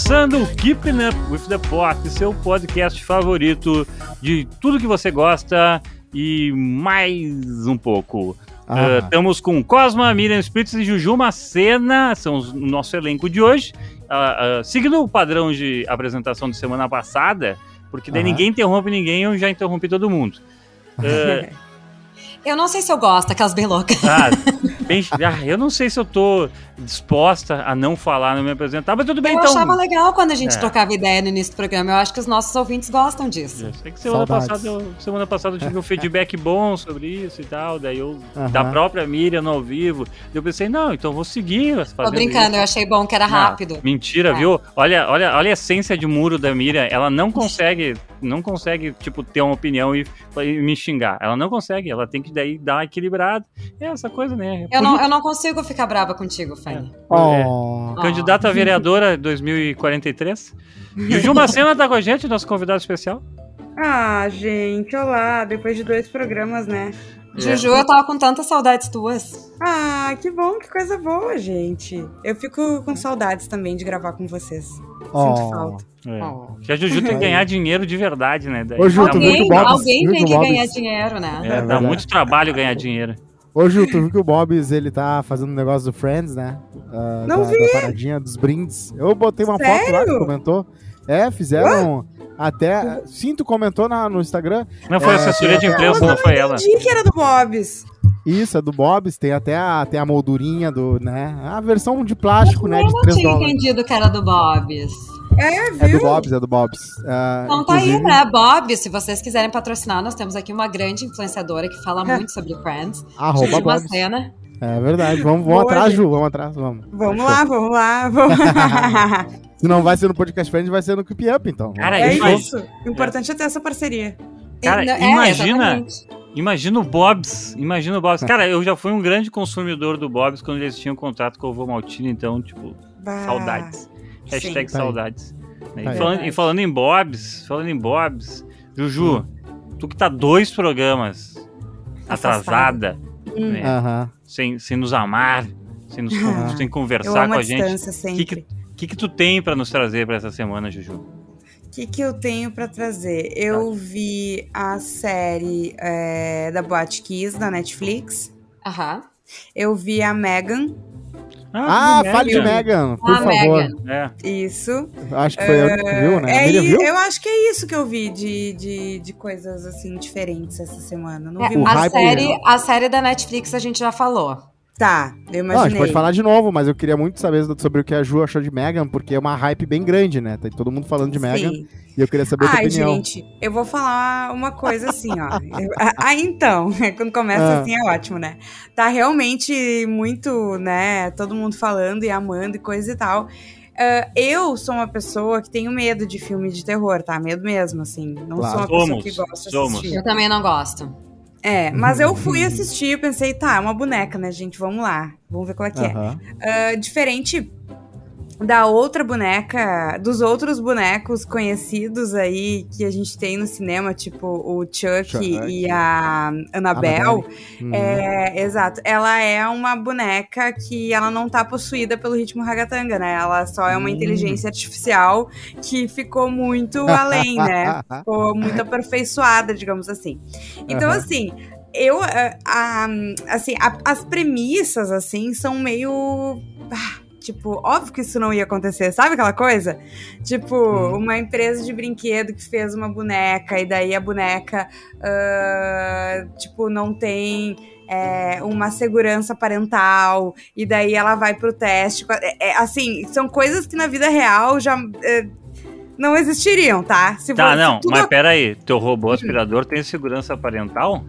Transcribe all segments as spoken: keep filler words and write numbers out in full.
começando o Keeping Up with the Pop, seu podcast favorito de tudo que você gosta e mais um pouco. Ah. Uh, estamos com Cosma, Miriam Spritz e Juju Macena, são os, o nosso elenco de hoje. Uh, uh, seguindo o padrão de apresentação de semana passada, porque daí ah. ninguém interrompe ninguém, eu já interrompi todo mundo. Uh, Eu não sei se eu gosto, aquelas bem loucas. Ah, bem, ah, eu não sei se eu tô disposta a não falar, não me apresentar, mas tudo bem, eu então. Eu achava legal quando a gente é. trocava ideia no início do programa. Eu acho que os nossos ouvintes gostam disso. Eu sei que semana passada, eu, semana passada eu tive um feedback bom sobre isso e tal, daí eu, uh-huh. da própria Miriam no ao vivo, eu pensei, não, então eu vou seguir. Tô brincando, isso. Eu achei bom que era não, rápido. Mentira, é. viu? Olha, olha, olha a essência de muro da Miriam, ela não consegue, não consegue, tipo, ter uma opinião e, e me xingar. Ela não consegue, ela tem que daí dar uma equilibrada. É essa coisa, né? Eu não, eu não consigo ficar brava contigo, Fanny. É. Oh. É. Candidata a vereadora dois mil e quarenta e três. Juju Macena tá com a gente, nosso convidado especial. Ah, gente, olá. Depois de dois programas, né? É. Juju, eu tava com tantas saudades tuas. Ah, que bom, que coisa boa, gente. Eu fico com saudades também de gravar com vocês. Oh. Sinto falta. É. Oh. Que a Juju tem que ganhar dinheiro de verdade, né? Daí Ô, Ju, alguém alguém tem que ganhar dinheiro, né? É, dá muito trabalho ganhar dinheiro. Ô, Ju, tu viu que o Bob's, ele tá fazendo um negócio do Friends, né? Uh, Não da, vi! Da paradinha dos brindes. Eu botei uma Sério? foto lá que comentou. É, fizeram Ué? até... Sim, tu comentou na, no Instagram. Não foi é, assessoria de imprensa, não, não foi ela. Eu entendi que era do Bob's. Isso, é do Bob's. Tem até a, tem a moldurinha do, né? A versão de plástico, eu né? De três dólares. Eu não tinha entendido que era do Bob's. É, viu? É do Bob's, é do Bob's. Uh, então tá aí, né? Bob, se vocês quiserem patrocinar, nós temos aqui uma grande influenciadora que fala muito sobre Friends. Arroba Bob's. Cena. É verdade. Vamos, vamos atrás, gente. Ju. Vamos atrás, vamos. Vamos lá, vamos lá. Vamos. Se não vai ser no Podcast Friends, vai ser no Keep Up, então. Cara, é imagina... isso. O importante é ter essa parceria. Cara, é, imagina... Imagina o Bob's, imagina o Bob's. Cara, eu já fui um grande consumidor do Bob's quando eles tinham contrato com o Vô Maltini, então, tipo, bah, saudades. Hashtag sim. saudades. Tá e, falando, e falando em Bob's, falando em Bob's, Juju, hum. tu que tá dois programas atrasada, hum. né, uh-huh. sem, sem nos amar, sem, nos, uh-huh. sem conversar com a, a gente, o que, que, que, que tu tem pra nos trazer pra essa semana, Juju? O que, que eu tenho pra trazer? Eu vi a série é, da Boate Kiss, da Netflix. Aham. Uh-huh. Eu vi a Megan. Ah, ah fale de Megan, por ah, favor. Megan. É. Isso. Acho que foi uh, a única que viu, né? É, a viu? Eu acho que é isso que eu vi de, de, de coisas, assim, diferentes essa semana. Não é, vi a, série, a série da Netflix a gente já falou. Tá, eu imaginei. Não, a gente pode falar de novo, mas eu queria muito saber sobre o que a Ju achou de Megan, porque é uma hype bem grande, né? Tá todo mundo falando de Megan. Sim. E eu queria saber a tua Ai, opinião. gente, eu vou falar uma coisa assim, ó. Ah, então, quando começa ah. assim é ótimo, né? Tá realmente muito, né, todo mundo falando e amando e coisa e tal. Uh, eu sou uma pessoa que tenho medo de filme de terror, tá? Medo mesmo, assim. Não claro. sou uma somos, pessoa que gosta de somos. assistir. Eu também não gosto. É, mas eu fui assistir e pensei, tá, é uma boneca, né, gente? Vamos lá, vamos ver qual é que uhum. é. Uh, diferente da outra boneca, dos outros bonecos conhecidos aí que a gente tem no cinema, tipo o Chuck, Chuck. e a Annabelle. Hum. É, exato. Ela é uma boneca que ela não tá possuída pelo ritmo ragatanga, né? Ela só é uma hum. inteligência artificial que ficou muito além, né? Ficou muito aperfeiçoada, digamos assim. Então, uhum. assim... Eu, a, a, assim, a, as premissas, assim, são meio... Ah, tipo, óbvio que isso não ia acontecer, sabe aquela coisa? Tipo, hum. uma empresa de brinquedo que fez uma boneca e daí a boneca, uh, tipo, não tem... É, uma segurança parental, e daí ela vai pro teste. É, é, assim, são coisas que na vida real já... É, não existiriam, tá? Se tá, for, não, tudo... mas peraí, teu robô aspirador tem segurança parental?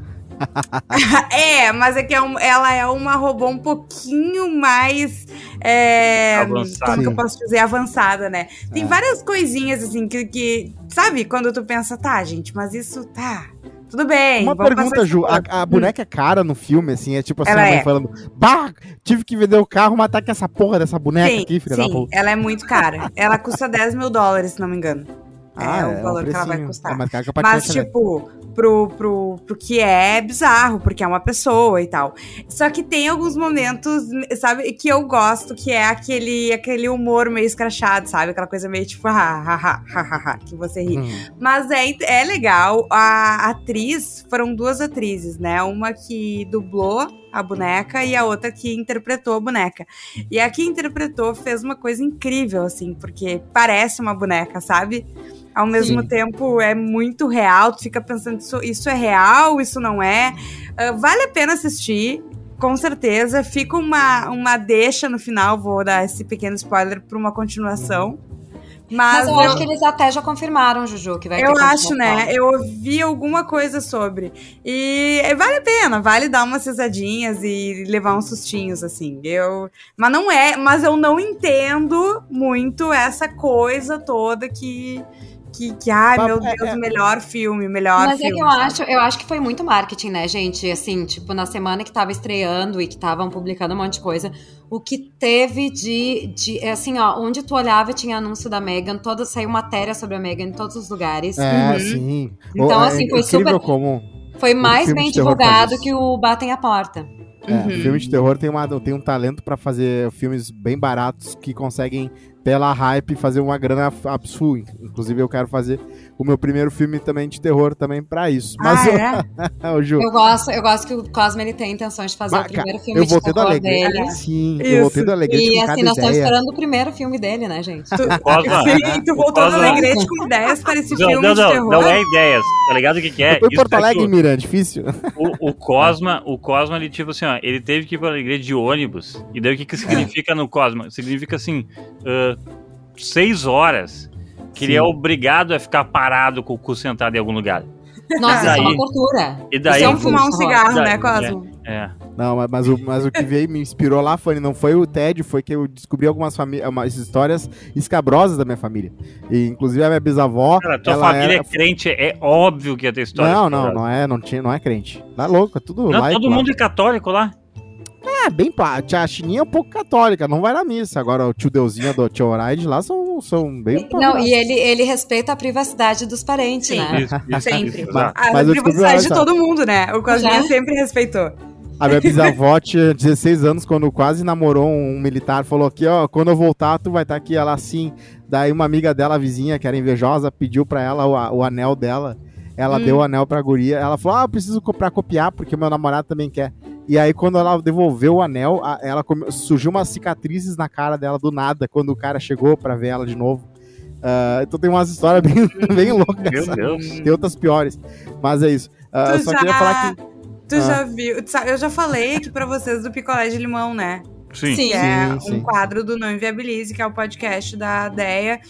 É, mas é que é um, ela é uma robô um pouquinho mais é, avançada. Como que eu posso dizer? Avançada, né? Tem é. várias coisinhas assim que, que, sabe, quando tu pensa, tá, gente, mas isso tá... Tudo bem. Uma pergunta, Ju, a, a boneca é cara no filme, assim, é tipo assim, ela a mãe é. falando, bah, tive que vender o carro, matar com essa porra dessa boneca sim, aqui, filha sim, da puta. Ela é muito cara. Ela custa dez mil dólares, se não me engano. Ah, é, é o é valor um que ela vai custar. É mais caro que a Mas, patinete, tipo, né? pro, pro, pro que é bizarro, porque é uma pessoa e tal. Só que tem alguns momentos, sabe, que eu gosto, que é aquele, aquele humor meio escrachado, sabe? Aquela coisa meio tipo, ha, ha, ha, ha, ha, ha, que você ri. Hum. Mas é, é legal. A atriz, foram duas atrizes, né? Uma que dublou a boneca e a outra que interpretou a boneca. E a que interpretou fez uma coisa incrível, assim, porque parece uma boneca, sabe? Ao mesmo Sim. tempo é muito real, tu fica pensando, isso, isso é real, isso não é? Uh, vale a pena assistir, com certeza. Fica uma, uma deixa no final, vou dar esse pequeno spoiler para uma continuação. Mas, Mas eu, eu acho que eles até já confirmaram, Juju, que vai ter Eu acho, né? Eu ouvi alguma coisa sobre. E vale a pena, vale dar umas risadinhas e levar uns sustinhos, assim. Eu... Mas não é, mas eu não entendo muito essa coisa toda que... Que, que, ai, meu Deus, é, é. melhor filme, melhor Mas filme. Mas é que eu acho, eu acho que foi muito marketing, né, gente? Assim, tipo, na semana que tava estreando e que estavam publicando um monte de coisa, o que teve de, de assim, ó, onde tu olhava tinha anúncio da Meghan, toda, saiu matéria sobre a Meghan em todos os lugares. É, uhum. sim. Então, é, assim, foi é super... Como foi mais bem divulgado que o Batem a Porta. É, uhum. Filme de terror tem, uma, tem um talento pra fazer filmes bem baratos que conseguem, pela hype, fazer uma grana absurda. Inclusive, eu quero fazer o meu primeiro filme também de terror também pra isso. Mas ah, é? o Ju... eu, gosto, eu gosto que o Cosme ele tem intenções de fazer Mas, o primeiro filme de terror dele. Sim, isso. Eu voltei do Alegrete E com assim, nós ideia. Estamos esperando o primeiro filme dele, né, gente? Tu, sim, tu voltou do Alegrete com ideias para esse não, filme não, de não, terror. Não é ideias, tá ligado o que, que é? Eu fui em Porto Alegre, Mira, é difícil. O, o Cosma, o Cosma, ele tipo assim, ó, ele teve que ir para o Alegrete de ônibus. E daí o que que significa no Cosma? Significa assim... Uh, seis horas que Sim. ele é obrigado a ficar parado com o cu sentado em algum lugar. Nossa, daí, isso é uma tortura. E daí, Vamos fumar um cigarro, daí, né, Cosmo? É, é. Não, mas, mas, o, mas o que veio me inspirou lá, Fanny, não foi o tédio, foi que eu descobri algumas umas histórias escabrosas da minha família. E, inclusive, a minha bisavó... Cara, tua família era... é crente, é óbvio que ia ter história. Não, não, não é, não, tinha, não é crente. Tá louco, é tudo não, laico, todo lá. mundo é católico lá. É, bem pá. A Chininha é um pouco católica, não vai na missa. Agora o tio Deusinho do tio Oraide lá são, são bem... Não, e ele, ele respeita a privacidade dos parentes, Sim. né? Isso, isso, sempre. Isso, a mas a privacidade de todo mundo, né? O Cosminha sempre respeitou. A minha bisavó tinha dezesseis anos, quando quase namorou um militar, falou aqui, ó, quando eu voltar, tu vai estar aqui. Ela assim, daí uma amiga dela, a vizinha, que era invejosa, pediu pra ela o, o anel dela. Ela hum. deu o anel pra guria. Ela falou, ah, eu preciso pra copiar, porque meu namorado também quer. E aí, quando ela devolveu o anel, ela come... surgiu umas cicatrizes na cara dela do nada, quando o cara chegou pra ver ela de novo. Uh, então tem umas histórias bem, bem loucas. Meu Deus. Tem outras piores. Mas é isso. Uh, só já... queria falar que... Tu ah. já viu? Eu já falei aqui pra vocês do Picolé de Limão, né? Sim. Que é sim, um sim. quadro do Não Inviabilize, que é o podcast da Deia.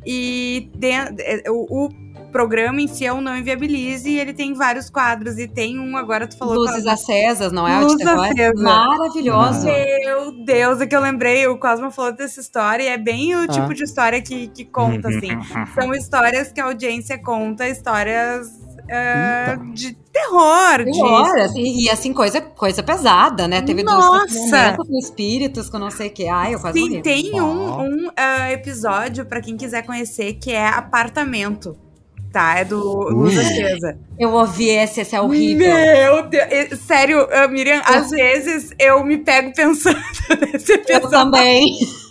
E dentro, o, o programa em si é o Não Inviabilize e ele tem vários quadros. E tem um, agora tu falou... Luzes qual... acesas, não é? Luz acesa. Maravilhoso. Meu Deus, é que eu lembrei, o Cosmo falou dessa história e é bem o tipo ah. de história que, que conta, assim. São histórias que a audiência conta, histórias... Uh, de terror, terror de... assim, e assim, coisa, coisa pesada, né? Teve Nossa. dois momentos com espíritos, com não sei o que. Ai, eu quase Sim, morri. tem um, um uh, episódio, pra quem quiser conhecer, que é Apartamento. Tá, é do Luz Acesa. Eu ouvi esse, esse é horrível. Meu Deus, sério, uh, Miriam, eu... às vezes eu me pego pensando nesse episódio. Eu também.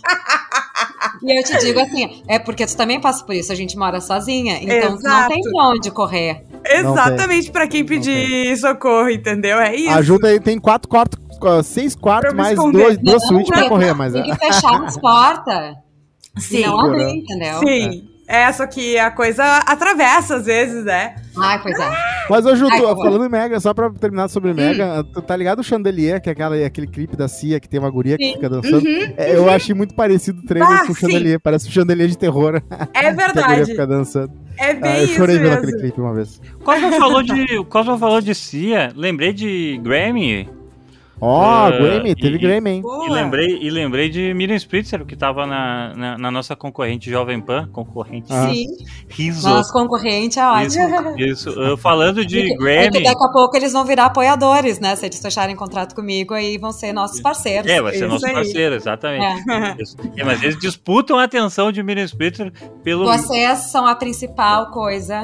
E eu te digo assim, é porque tu também passa por isso, a gente mora sozinha, então tu não tem pra onde correr. Exatamente, pra quem pedir socorro, entendeu? É isso. Ajuda aí, tem quatro quartos, seis quartos, mais dois, duas suítes pra correr. Mas... Tem que fechar as portas. Sim. E não abrir, entendeu? Sim. É. É, só que a coisa atravessa às vezes, né? Ai, pois é. Mas, ô Ju, Ai, falando em Mega, só pra terminar sobre hum. Mega, tu tá ligado o Chandelier, que é aquela, aquele clipe da Cia, que tem uma guria sim. que fica dançando? Uhum, é, uhum. Eu achei muito parecido o trailer ah, com o Chandelier, sim. parece um Chandelier de terror. É verdade. Que a guria fica dançando. É bem ah, eu isso chorei mesmo. vendo aquele clipe uma vez. Cosmo falou de, Cosmo falou de Cia, lembrei de Grammy. Ó, oh, uh, Grammy, teve e, Grammy, hein? E lembrei, e lembrei de Miriam Spritzer, que tava na, na, na nossa concorrente Jovem Pan, concorrente ah. Sim. Riso. Nossa concorrente é ótimo. Isso, isso. Uh, falando de é Grammy... É que daqui a pouco eles vão virar apoiadores, né? Se eles fecharem contrato comigo, aí vão ser nossos parceiros. É, vai ser isso nosso aí. parceiro, exatamente. É. Isso. É, mas eles disputam a atenção de Miriam Spritzer pelo... Vocês são a principal coisa...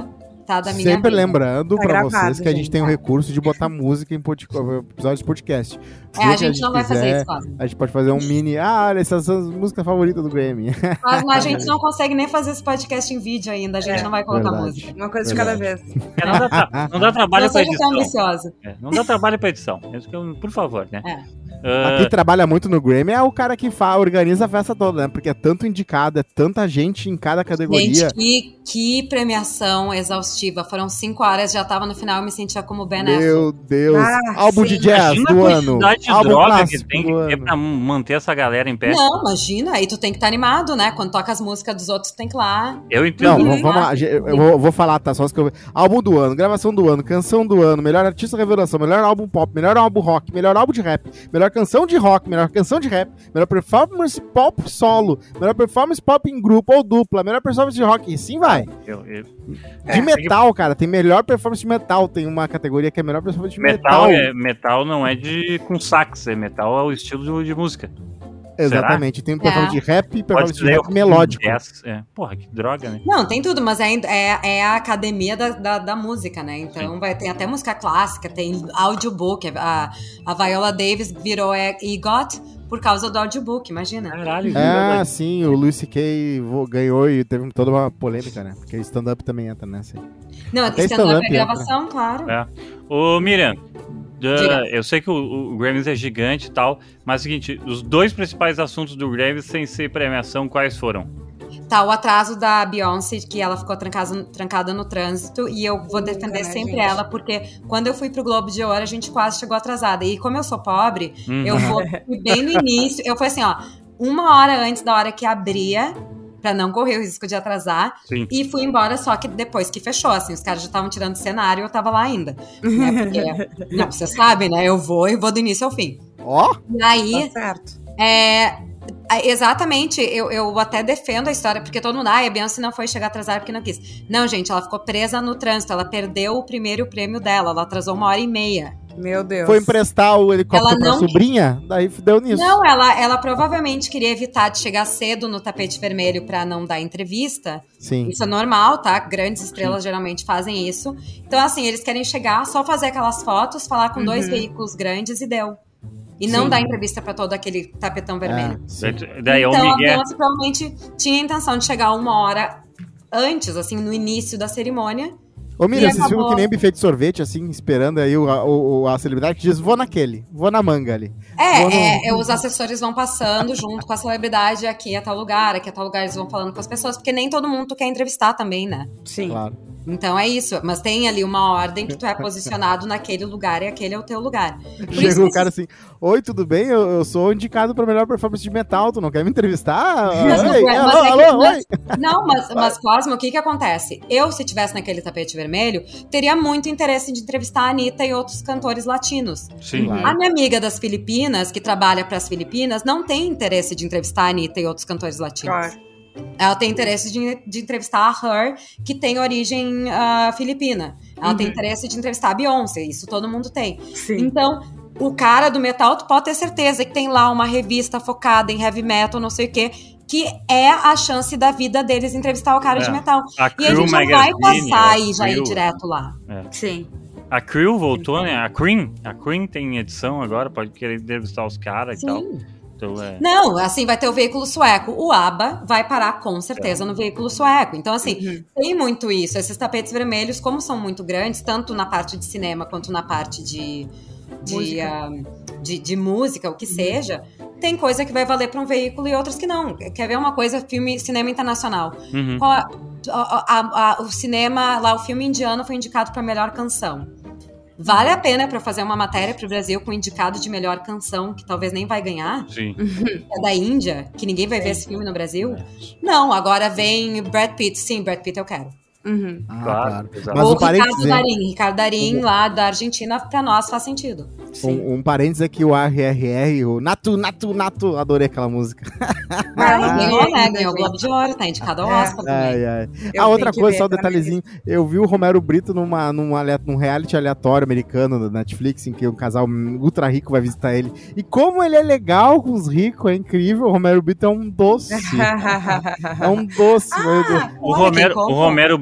tá da minha Sempre vida. lembrando Tá pra gravado, vocês que a gente gente. tem o recurso de botar música em pod- episódios de podcast. É, a Se gente não vai fazer quiser, isso, Cosmo. A gente pode fazer um mini. Ah, olha, essas são as músicas favoritas do Grammy. Cosmo, a gente não consegue nem fazer esse podcast em vídeo ainda, a gente É, não vai colocar verdade. música. Uma coisa de cada vez. É, não, dá tra- não dá trabalho Não pra seja tão edição. ambiciosa. É, não dá trabalho pra edição. Isso que eu- Por favor, né? É. Ah, Quem trabalha muito no Grammy é o cara que fa- organiza a festa toda, né? Porque é tanto indicado, é tanta gente em cada categoria. Gente, que, que premiação exaustiva. Foram cinco horas, já tava no final, eu me sentia como Ben Affleck. Meu Deus. Ah, Álbum sim. de jazz imagina do a ano. quantidade de Álbum droga que clássico tem do que ter ano. pra manter essa galera em pé. Não, imagina, aí tu tem que estar animado, né? Quando toca as músicas dos outros, tu tem que ir lá. Eu Não, entendo. Uhum. vamos, vamos lá. Eu eu vou, vou falar, tá? Só as que eu... Álbum do ano, gravação do ano, canção do ano, melhor artista revelação, melhor álbum pop, melhor álbum rock, melhor álbum de rap, melhor canção de rock, melhor canção de rap, melhor performance pop solo, melhor performance pop em grupo ou dupla, melhor performance de rock, e sim vai. Eu- eu- De É, metal, cara, tem melhor performance de metal, tem uma categoria que é melhor performance de Metal, metal. é, metal não é de com sax, é metal é o estilo de, de música. Exatamente, tem performance É. de rap e performance de ser rap melódico. jazz, é. Porra, que droga, né? Não, tem tudo, mas é, é, é a academia da, da, da música, né? Então vai, tem até música clássica, tem audiobook. A, a Viola Davis virou é, EGOT por causa do audiobook, imagina. Caralho, Ah, sim, o Luis C K vo- ganhou e teve toda uma polêmica, né? Porque stand-up também entra nessa. aí. Não, Até stand-up stand-up é gravação, claro. É. Ô, Miriam, da- Diga. eu sei que o, o Grammys é gigante e tal, mas é o seguinte, os dois principais assuntos do Grammys sem ser premiação, quais foram? Tá, o atraso da Beyoncé, que ela ficou trancada, trancada no trânsito, e eu vou defender né, sempre gente? ela, porque quando eu fui pro Globo de Ouro, a gente quase chegou atrasada. E como eu sou pobre, Uhum. eu vou fui bem no início. Eu fui assim, ó, uma hora antes da hora que abria, pra não correr o risco de atrasar, Sim. e fui embora só que depois que fechou, assim, os caras já estavam tirando o cenário e eu tava lá ainda. Né, porque, não, você sabe, né? Eu vou e vou do início ao fim. Ó, E aí, Tá certo. é, exatamente, eu, eu até defendo a história, porque todo mundo, ai, a Beyoncé não foi chegar atrasada porque não quis. Não, gente, ela ficou presa no trânsito, ela perdeu o primeiro prêmio dela, ela atrasou uma hora e meia. Meu Deus. foi emprestar o helicóptero Ela pra não- sobrinha, daí deu nisso. Não, ela, ela provavelmente queria evitar de chegar cedo no tapete vermelho pra não dar entrevista. Sim. Isso é normal, tá? Grandes estrelas geralmente fazem isso. Então, assim, eles querem chegar, só fazer aquelas fotos, falar com dois Uhum. veículos grandes e deu. E não Sim. dar entrevista pra todo aquele tapetão vermelho. É, sim. Daí Então, o a Miguel. Beyoncé provavelmente tinha a intenção de chegar uma hora antes, assim, no início da cerimônia. Ô, Miriam, E vocês ficam acabou. que nem buffet de sorvete, assim, esperando aí o, a, o- a celebridade que diz, vou naquele, vou na manga ali. É, Vou no- é, é, os assessores vão passando junto com a celebridade, aqui é tal lugar, aqui é tal lugar, eles vão falando com as pessoas, porque nem todo mundo tu quer entrevistar também, né? Sim. Claro. Então é isso, mas tem ali uma ordem que tu é posicionado naquele lugar e aquele é o teu lugar. Por isso Chega o que cara assim, oi, tudo bem? Eu, eu sou indicado pra melhor performance de metal, tu não quer me entrevistar? Mas, Oi, mas alô, é que- alô, mas- oi. Não, mas, mas Cosmo, o que que acontece? Eu, se tivesse naquele tapete vermelho, teria muito interesse de entrevistar a Anitta e outros cantores latinos. Sim. Claro. A minha amiga das Filipinas, que trabalha para as Filipinas, não tem interesse de entrevistar a Anitta e outros cantores latinos. Claro. Ela tem interesse de, de entrevistar a Her, que tem origem ah, filipina. Ela tem Uhum. interesse de entrevistar a Beyoncé, isso todo mundo tem. Sim. Então, o cara do metal, tu pode ter certeza que tem lá uma revista focada em heavy metal, não sei o quê, que é a chance da vida deles entrevistar o cara É. de metal. A E a Crew gente não vai Magazine, passar a e já ir Crew- direto lá. Sim. A Crew voltou, né? A Cream. A Cream tem edição agora, pode querer entrevistar os caras e tal. Sim. Então, é. Não, assim, vai ter o veículo sueco. O ABBA vai parar com certeza no veículo sueco. Então, assim, Uhum. tem muito isso. Esses tapetes vermelhos, como são muito grandes, tanto na parte de cinema quanto na parte de, de, Música. ah, de, de música, o que seja, tem coisa que vai valer para um veículo e outras que não. Quer ver uma coisa? Filme, cinema internacional. Uhum. Qual a- a- a- a- o cinema, lá, o filme indiano foi indicado para melhor canção. Vale a pena para fazer uma matéria para o Brasil com indicado de melhor canção, que talvez nem vai ganhar? Sim. É da Índia, que ninguém vai ver esse filme no Brasil? Não, agora vem Brad Pitt. Sim, Brad Pitt eu quero. Uhum. Ah, Claro, claro. exato. Mas Ou um parênteses, Ricardo hein? Darín. Ricardo Darín, lá da Argentina, pra nós faz sentido. Sim. Um, um parênteses aqui, o R R R, o Natu, Natu, Natu, adorei aquela música. Ah, ganhou, né? ainda, Ganhou o gente. Globo de Ouro, tá indicado ao É. Oscar também. Ai, ai. Eu Ah, outra tenho que coisa, ver só um pra detalhezinho. Eu vi o Romero Brito numa, numa, ale- num reality aleatório americano da Netflix, em que um casal ultra rico vai visitar ele. E como ele é legal com os ricos, é incrível. O Romero Brito é um doce. É um doce, meu Deus. O Olha, Romero, quem o compra? Romero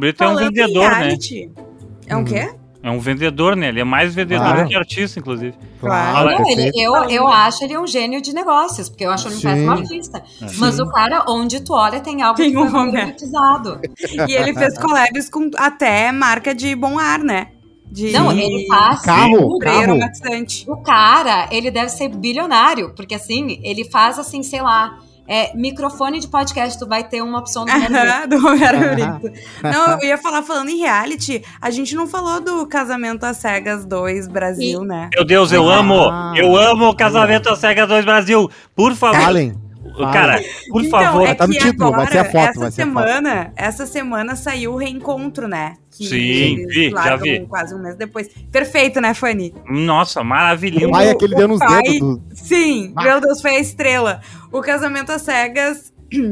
Brito é um Falando em vendedor, né? reality, É um Uhum. quê? É um vendedor, né? Ele é mais vendedor Claro. que artista, inclusive. Claro, Não, ele- perfeito. eu, eu acho ele um gênio de negócios, porque eu acho ele um Sim. péssimo artista. É. Mas Sim. o cara, onde tu olha, tem algo Tem que foi um momento. monetizado. E ele fez collabs com até marca de bom ar, né? De Não, ele faz. Carro, Cobreiro carro. bastante. O cara, ele deve ser bilionário, porque assim, ele faz assim, sei lá, é, microfone de podcast, tu vai ter uma opção do menu. Aham, do Romero Aham. Brito. Não, eu ia falar, falando em reality, a gente não falou do Casamento às Cegas dois Brasil, né? Meu Deus, eu Ah. amo! Eu amo o Casamento às Cegas dois Brasil! Por favor! Falem. Cara, por Então, favor. é Tá no que título, vai agora, ser a foto, essa vai ser a semana, essa semana saiu o reencontro, né? Que Sim, eles vi, já largam vi. quase um mês depois. Perfeito, né, Fanny? Nossa, maravilhoso. O pai é aquele deu nos pai- dedos do... Sim, Ah. meu Deus, foi a estrela. O Casamento às Cegas,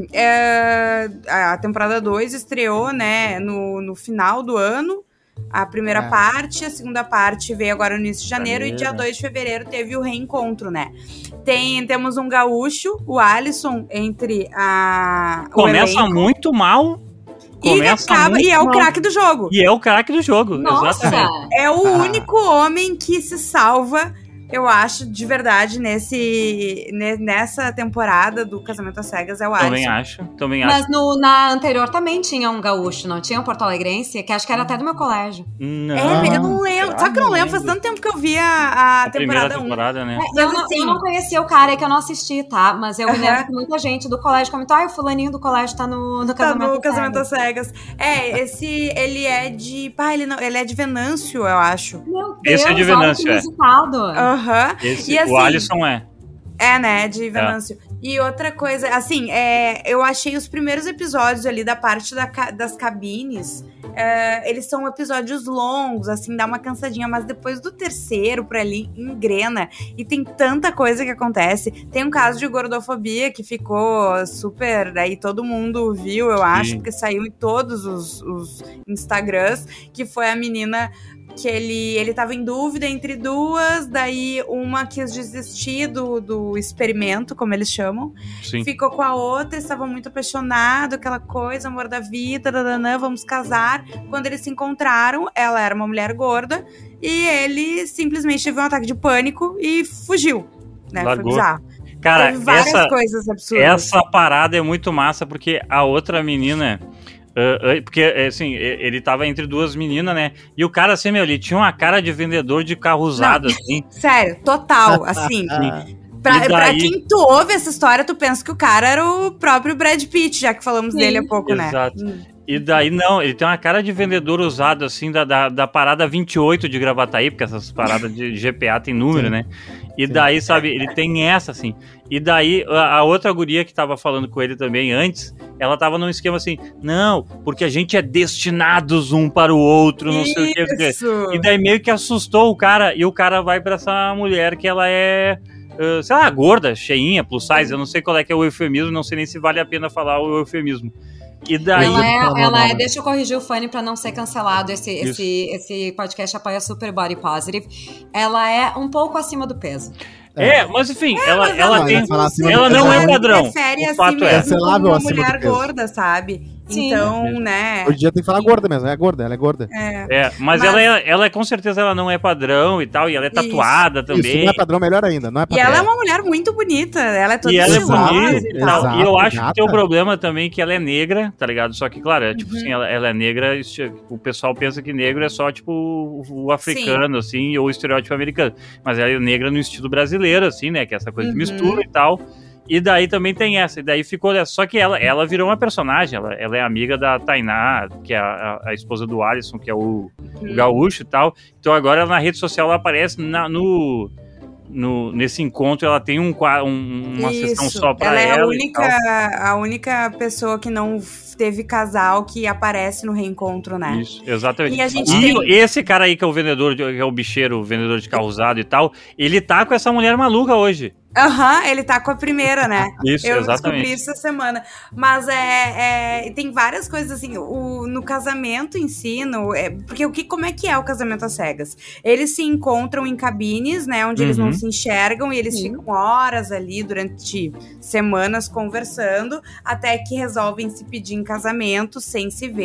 é, a temporada dois estreou, né, no, no final do ano. A primeira É. parte, a segunda parte veio agora no início de janeiro, Janeiro. e dia dois de fevereiro teve o reencontro, né? Tem, temos um gaúcho, o Alisson, entre a. o Começa elenco, muito mal. e, Começa acaba, muito e é o mal. craque do jogo. E é o craque do jogo. Nossa! Exatamente. É o Ah. único homem que se salva, eu acho, de verdade, nesse, ne- nessa temporada do Casamento às Cegas, é o Alisson. Também acho. Também acho. Mas no, na anterior também tinha um gaúcho, não tinha um porto alegrense, que acho que era até do meu colégio. Não. É, eu não lembro. Ah, Sabe que eu não não lembro? Faz lembro. tanto tempo que eu vi a, a A primeira temporada um. temporada, né? É, Mas eu, não, assim- eu não conhecia o cara, é que eu não assisti, tá? Mas eu me Aham. lembro que muita gente do colégio comentou, ai, o fulaninho do colégio tá no, no Tá casamento. no Casamento Cegas." às Cegas. É, esse, ele é de... Pá, ele, não, ele é de Venâncio, eu acho. Meu Deus, Esse é de olha Venâncio, que é. inusitado. Aham. Esse, E assim- o Alisson é. É, né, de Venâncio. E outra coisa, assim, é, eu achei os primeiros episódios ali da parte da ca- das cabines, é, eles são episódios longos, assim, dá uma cansadinha, mas depois do terceiro pra ali, engrena. E tem tanta coisa que acontece. Tem um caso de gordofobia que ficou super, aí todo mundo viu, eu acho, Sim. porque saiu em todos os, os Instagrams, que foi a menina que ele, ele tava em dúvida entre duas, daí uma quis desistir do, do experimento, como eles chamam, Sim. ficou com a outra, estavam muito apaixonados, aquela coisa, amor da vida, dananã, vamos casar. Quando eles se encontraram, ela era uma mulher gorda, e ele simplesmente teve um ataque de pânico e fugiu, né, Largou. foi bizarro. Cara, Teve várias essa, coisas absurdas. essa parada é muito massa, porque a outra menina... Uh, uh, porque, assim, ele tava entre duas meninas, né? E o cara, assim, meu, ele tinha uma cara de vendedor de carro usado, assim. Sério, total, assim. Pra, E daí- pra quem tu ouve essa história, tu pensa que o cara era o próprio Brad Pitt, já que falamos Sim, dele há pouco, exato. né? Hum. E daí, não, ele tem uma cara de vendedor usado, assim, da, da, da parada vinte e oito de Gravataí, porque essas paradas de G P A tem número, Sim. né? E Sim. daí, sabe, ele tem essa, assim. E daí, a, a outra guria que tava falando com ele também antes, ela tava num esquema assim, não, porque a gente é destinados um para o outro, não sei o que. não sei o quê. Isso. E daí meio que assustou o cara, e o cara vai pra essa mulher que ela é, uh, sei lá, gorda, cheinha, plus size, eu não sei qual é que é o eufemismo, não sei nem se vale a pena falar o eufemismo. E daí... Ela é, Não, não, ela é, não. deixa eu corrigir o Fanny pra não ser cancelado. Esse, Isso. esse, esse podcast apoia Super Body Positive. Ela é um pouco acima do peso. É, mas enfim, ela, mas ela ela- tem... ela fala acima Ela do não peso. é Ela padrão. prefere O a si fato é... mesmo como Cancelável uma acima do mulher peso. gorda, sabe? Sim. Então, né? Hoje em dia tem que falar gorda mesmo, é gorda, ela é gorda. É. É, mas, Mas- Ela, é, ela é, com certeza, ela não é padrão e tal, e ela é tatuada Isso, também. não é padrão, melhor ainda, não é E padrão. ela é uma mulher muito bonita, ela é toda E ela é estilosa bonita e e tal. tal. E eu Exato, acho que tem um gata. problema também que ela é negra, tá ligado? Só que, claro, é tipo Uhum. assim, ela, ela é negra, isso- o pessoal pensa que negro é só, tipo, o, o africano, assim, ou o estereótipo americano. Mas ela é negra no estilo brasileiro, assim, né? Que é essa coisa de Uhum. mistura e tal. E daí também tem essa, e daí ficou... Só que ela, ela virou uma personagem, ela, ela é amiga da Tainá, que é a, a, a esposa do Alisson, que é o, o gaúcho e tal. Então agora na rede social ela aparece na, no... No, nesse encontro ela tem um, qua- um- uma Isso. sessão só pra ela. ela, é a e única, tal. a única pessoa que não teve casal que aparece no reencontro, né? Isso, exatamente. E a gente E tem- esse cara aí que é o vendedor, de- que é o bicheiro, o vendedor de carro usado e tal, ele tá com essa mulher maluca hoje. Aham, ele tá com a primeira, né? Isso, Eu exatamente. descobri isso essa semana. Mas é, é- tem várias coisas assim. O, no casamento em si, no, é, porque o que, como é que é o casamento às cegas? Eles se encontram em cabines, né? Onde eles Uhum. não se enxergam e eles Sim. ficam horas ali durante semanas conversando, até que resolvem se pedir em casamento sem se ver.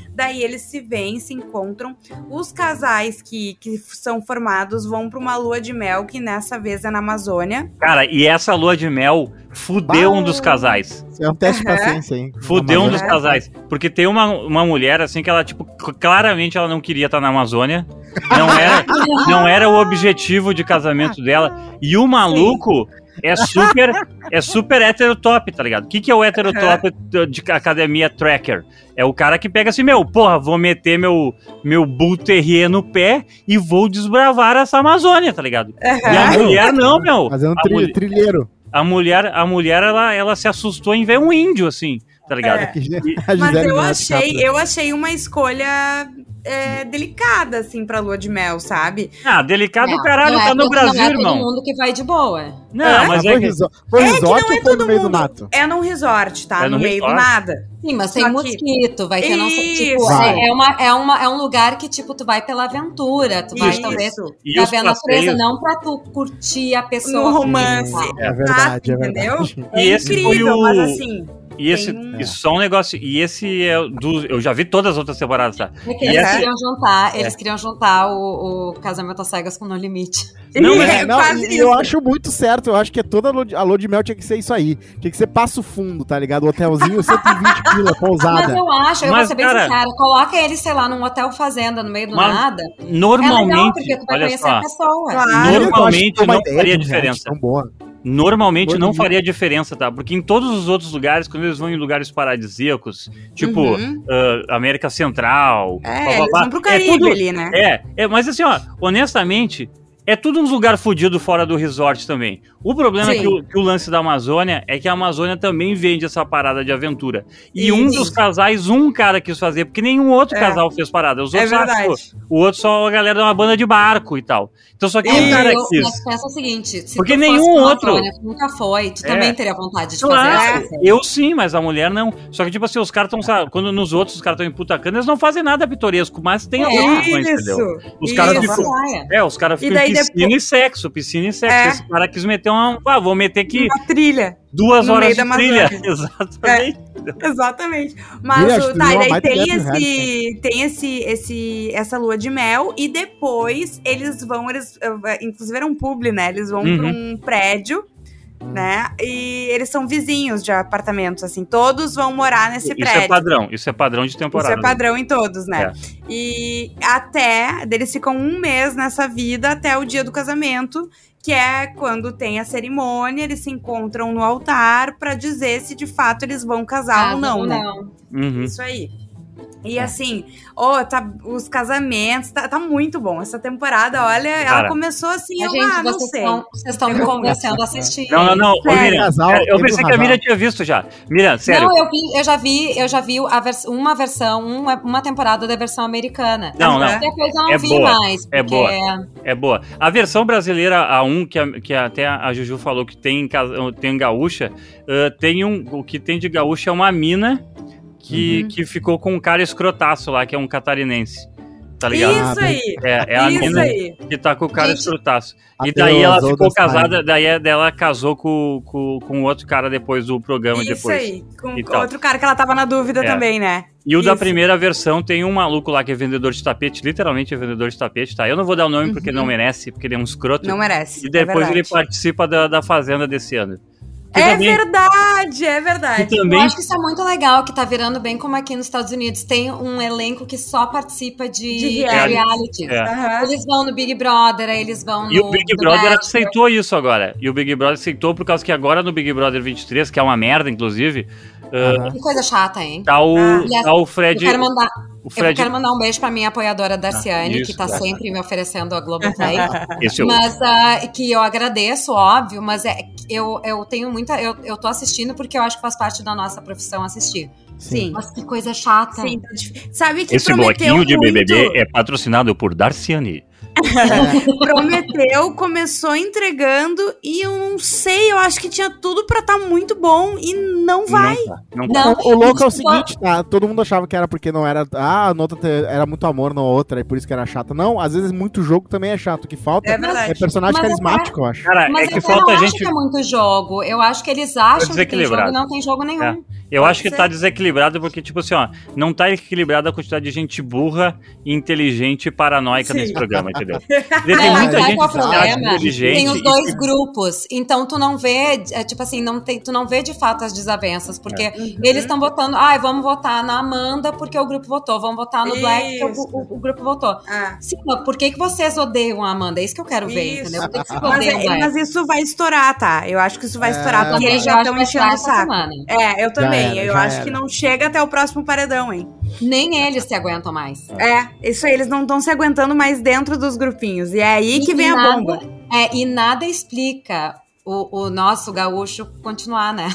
Daí eles se veem, se encontram. Os casais que, que são formados vão pra uma lua de mel, que nessa vez é na Amazônia. Cara, e essa lua de mel fudeu bah, um dos casais. É um teste de paciência, hein? Fudeu um dos casais. Porque tem uma, uma mulher, assim, que ela, tipo, claramente ela não queria estar na Amazônia. Não era, não era o objetivo de casamento dela. E o maluco... Sim. É super, é super heterotop, tá ligado? O que, que é o heterotop uhum. de academia tracker? É o cara que pega assim, meu, porra, vou meter meu, meu Bull Terrier no pé e vou desbravar essa Amazônia, tá ligado? Uhum. E a mulher não, meu. Fazendo um tri- mulher, trilheiro. A mulher, a mulher ela, ela se assustou em ver um índio, assim, tá ligado? É. E, mas eu achei, eu achei uma escolha... É, delicada, assim, pra lua de mel, sabe? Ah, delicado o caralho, tá no Brasil, não é irmão. todo mundo que vai de boa. Não, é? mas é, é que... Foi resort ou foi no meio do mato? É num resort, tá? É no, no meio resort. do nada. Sim, mas tem mosquito, vai ter... Não sei, tipo, vai. é, uma, é, uma, é um lugar que, tipo, tu vai pela aventura. Tu vai, Isso. talvez, e pra ver a natureza, passeios... não pra tu curtir a pessoa. No romance. Assim, é verdade, é entendeu? verdade. É e esse incrível, foi o... mas assim... E esse, um... e só um negócio, e esse é do, eu já vi todas as outras temporadas, tá? É que e eles esse... queriam juntar, eles é. queriam juntar o, o Casamento às Cegas com No Limite. Não, mas, é, não, eu acho muito certo, eu acho que toda a lua de mel tinha que ser isso aí, tinha que ser Passo Fundo, tá ligado? O hotelzinho, cento e vinte pila, pousada. Mas eu acho, eu mas, vou ser bem cara, sincera, coloca ele, sei lá, num hotel fazenda, no meio do nada. Normalmente, é legal, porque tu vai olha conhecer só, a pessoa. Claro. Normalmente não faria diferença. Tão boa. Normalmente não faria diferença, tá? Porque em todos os outros lugares, quando eles vão em lugares paradisíacos, tipo uhum. uh, América Central... É, blá, blá, eles blá, vão pro Caribe é tudo, ali, né? É, é, mas assim, ó, honestamente... É tudo uns lugar fodido fora do resort também. O problema é que o, que o lance da Amazônia é que a Amazônia também vende essa parada de aventura. E Isso. um dos casais, um cara quis fazer, porque nenhum outro é. casal fez parada. Os outros é verdade. Achou. O outro só a galera de uma banda de barco e tal. Então só que um cara eu, quis. Mas pensa o seguinte, se porque tu nenhum fosse outro Amazônia, tu nunca foi, tu é. também teria vontade de claro, fazer isso. Eu sim, mas a mulher não. Só que tipo assim, os caras estão, quando nos outros os caras estão em Punta Cana, eles não fazem nada pitoresco, mas tem alguma coisa, entendeu? Os caras ficam, é, os caras ficam em piscina depois... e sexo, piscina e sexo. É. Esse cara quis meter uma, ah, vou meter aqui uma trilha. Duas no horas meio de trilha. Exatamente. É. Exatamente. Mas o, tá, daí tem esse, tem esse, esse, essa lua de mel e depois eles vão, eles, inclusive era um publi, né? Eles vão uhum. pra um prédio, né? E eles são vizinhos de apartamentos, assim. Todos vão morar nesse isso prédio. Isso é padrão. Isso é padrão de temporada. Isso é padrão em todos, né? É. E até, eles ficam um mês nessa vida até o dia do casamento, que é quando tem a cerimônia, eles se encontram no altar pra dizer se de fato eles vão casar ah, ou não, né? Não. Uhum. Isso aí. E assim, oh, tá, os casamentos, tá, tá muito bom. Essa temporada, olha, Cara, ela começou assim, a eu gente, ah, não vocês sei. Estão, vocês estão me convencendo a assistir. Não, não, não. Ô, Miriam, casal, eu pensei que a Miriam tinha visto já. Miriam, sério. Não, eu, vi, eu já vi, eu já vi a vers- uma versão, uma, uma temporada da versão americana. Não, não. Depois eu não é vi boa, mais. É boa. É boa. A versão brasileira, a um, que, a, que até a Juju falou que tem, tem gaúcha, uh, tem um, o que tem de gaúcha é uma mina Que, uhum. que ficou com um cara escrotaço lá, que é um catarinense. Tá ligado? Isso aí! É, é a Isso mina aí. que tá com o cara Gente, escrotaço. E daí ela ficou casada, daí ela casou com, com, com outro cara depois do programa. Isso depois. aí, com outro cara que ela tava na dúvida é. também, né? E o Isso. da primeira versão tem um maluco lá que é vendedor de tapete, literalmente é vendedor de tapete, tá? Eu não vou dar o nome uhum. porque não merece, porque ele é um escroto. Não merece. E depois é ele participa da, da Fazenda desse ano. Que é também, verdade, é verdade. também, eu acho que isso é muito legal, que tá virando bem como aqui nos Estados Unidos. Tem um elenco que só participa de, de reality. É. Uhum. Eles vão no Big Brother, aí eles vão no... E o Big Brother aceitou isso agora. E o Big Brother aceitou por causa que agora no Big Brother vinte e três, que é uma merda, inclusive... Uhum. Uh, que coisa chata, hein? Tá o, ah. tá o Fred... Eu quero mandar... O Fred... Eu quero mandar um beijo pra minha apoiadora Darciane, ah, isso, que tá é. sempre me oferecendo a Globoplay. mas uh, que eu agradeço, óbvio, mas é, eu, eu tenho muita... Eu, eu tô assistindo porque eu acho que faz parte da nossa profissão assistir. Sim. Mas que coisa chata. Sim. Sabe que esse bloquinho de B B B muito... é patrocinado por Darciane. Prometeu, começou entregando e eu não sei, eu acho que tinha tudo pra estar tá muito bom e não vai. Não, não, não. O, o louco é o seguinte, tá? Todo mundo achava que era porque não era. Ah, a outra era muito amor na outra, e por isso que era chata. Não, às vezes muito jogo também é chato. O que falta é, é personagem mas carismático, é, eu acho. Cara, mas é que eu falta não gente. Acho que é muito jogo. Eu acho que eles acham que tem jogo e não tem jogo nenhum. É. Eu Pode acho que ser. tá desequilibrado porque, tipo assim, ó, não tá equilibrada a quantidade de gente burra, inteligente e paranoica Sim. nesse programa, entendeu? Porque tem É, muita sabe gente qual é o que se acha problema? inteligente. Tem os e dois que- grupos, então tu não vê, é, tipo assim, não tem, tu não vê de fato as desavenças, porque Uhum. eles estão votando, ai, vamos votar na Amanda porque o grupo votou, vamos votar no Black porque Isso. o, o- o grupo votou. Ah. Sim, mas por que, que vocês odeiam a Amanda? É isso que eu quero ver, Isso. entendeu? Por que que vocês Mas, odeiam o é- Black? mas isso vai estourar, tá? Eu acho que isso vai É. estourar, porque Também eles eu já acho estão que vai enchendo o estourar essa saco. semana. É, eu também. era, eu já acho era. que não chega até o próximo paredão, hein? Nem eles se aguentam mais. É, isso aí, eles não estão se aguentando mais dentro dos grupinhos. E é aí que E vem a nada- bomba. É, e nada explica o, o nosso gaúcho continuar, né?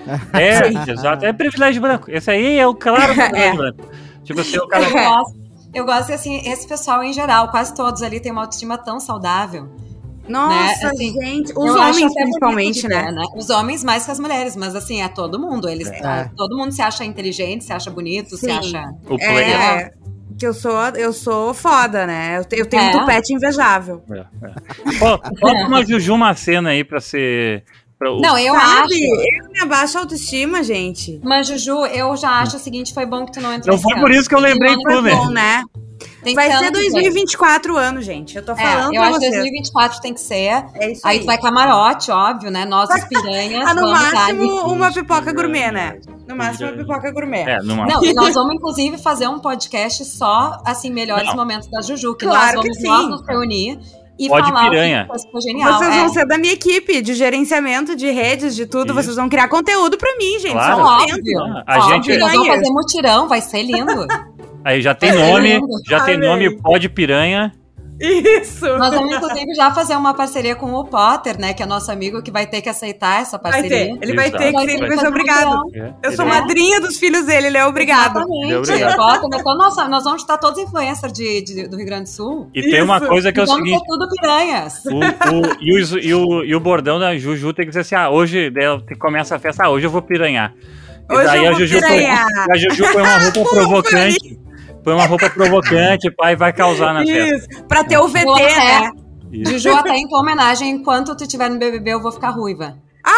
É, exato. É privilégio branco. Esse aí é o claro privilégio branco. Tipo assim, o cara. Eu gosto, eu gosto, assim, esse pessoal em geral, quase todos ali têm uma autoestima tão saudável. Nossa, assim, gente. Os Eu acho homens, até principalmente, bonito de né? ver, Os homens mais que as mulheres, mas assim, é todo mundo. Eles, É. ah, todo mundo se acha inteligente, se acha bonito, se Sim. acha. O player. É, que eu sou, eu sou foda, né? Eu, te- eu tenho É. um tupete invejável. É, é. Ó, bota uma Juju Macena aí pra ser. Pra, o- Não, eu Sabe? acho. Eu me abaixo a autoestima, gente. Mas, Juju, eu já acho o seguinte: foi bom que tu não entrou. Não foi esse por ano. isso que eu lembrei Tem um tu, ano né? Bom, né? Tem que Vai ser ano que dois mil e vem. vinte e quatro anos, gente. Eu tô falando É, eu pra acho que vocês. dois mil e vinte e quatro tem que ser. É isso Aí aí. tu vai camarote, óbvio, né? Nós, os piranhas. Ah, no vamos dar máximo, ali. uma pipoca gourmet, né? No máximo, uma pipoca gourmet. É, numa. Não, e nós vamos, inclusive, fazer um podcast só, assim, melhores Não. momentos da Juju. Que Claro nós que vamos sim. nós nos reunir e Pode falar piranha. o que foi genial. Vocês é. vão ser da minha equipe de gerenciamento de redes, de tudo. Isso. Vocês vão criar conteúdo pra mim, gente. Claro. Só Óbvio. dentro. A Óbvio, gente- nós vamos fazer mutirão, vai ser lindo. Aí já tem nome, já tem Amei. nome Pode Piranha. Isso. Nós vamos, inclusive, já fazer uma parceria com o Potter, né? Que é nosso amigo que vai ter que aceitar essa Vai parceria. ter. Ele vai Exato. ter que Vai ser, ter ele que vai ser fazer obrigado. mutirão. É, Eu sou ele é- madrinha dos filhos dele, ele é obrigado. Exatamente. Obrigado. O Potter, então, nossa, nós vamos estar todos influencers de, de- do Rio Grande do Sul. E tem uma Isso. coisa que é o vamos seguinte. ter tudo piranhas. O, o- e, os- e o, e o bordão da Juju tem que dizer assim: ah, hoje daí ela começa a festa, ah, hoje eu vou piranhar. E Hoje daí eu a vou Juju, põe, piranhar. a Juju põe uma roupa provocante. Põe uma roupa provocante, pai, vai causar na festa. Isso. Pra ter o V T, Eu até- né? Isso. Juju, até em tua homenagem, enquanto tu estiver no B B B, eu vou ficar ruiva.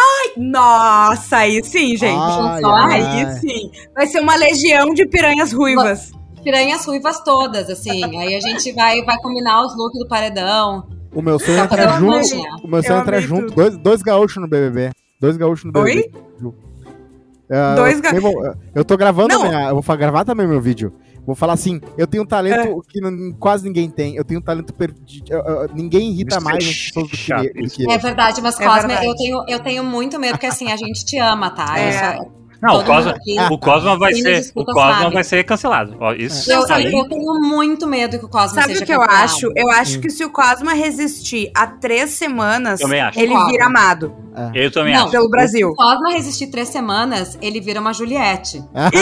Nossa, aí sim, gente. Ai, só ai, Aí ai. sim. Vai ser uma legião de piranhas ruivas. Piranhas ruivas todas, assim. Aí a gente vai, vai combinar os looks do paredão. O meu sonho é Tá entrar fazendo junto. magia. O meu sonho é Eu entrar amei junto. tudo. Dois, dois gaúchos no B B B. Dois gaúchos no B B B. Oi? É, Dois eu, ga- também vou- eu tô gravando, Não. minha, eu vou fa- gravar também meu vídeo. Vou falar assim, eu tenho um talento que não- quase ninguém tem. Eu tenho um talento perdido. ninguém irrita Isso mais é as pessoas do que, chato, do isso. que É eu. verdade, mas É Cosme, verdade. eu tenho, eu tenho muito medo, porque assim, a gente te ama, tá? É. Isso é- Não, o todo mundo Cosma, aqui- o Cosma vai Quem ser, me o desculpa Cosma sabe. vai ser cancelado. Ó, isso Eu, aí. eu tenho muito medo que o Cosme Sabe seja o que eu cancelado. acho? Eu acho que se o Cosma resistir a três semanas, Também acho. ele Concordo. vira amado Eu também Não. acho. pelo Brasil. Se o Cosme resistir três semanas, ele vira uma Juliette.